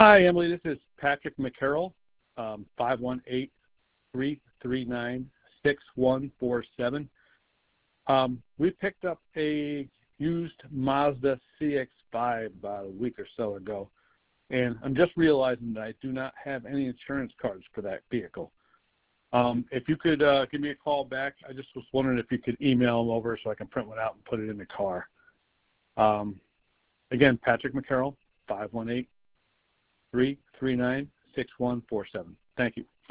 Hi, Emily. This is Patrick McCarroll, 518-339-6147. We picked up a used Mazda CX-5 about a week or so ago, and I'm just realizing that I do not have any insurance cards for that vehicle. If you could give me a call back, I just was wondering if you could email them over so I can print one out and put it in the car. Again, Patrick McCarroll, 518-339-6147. Thank you.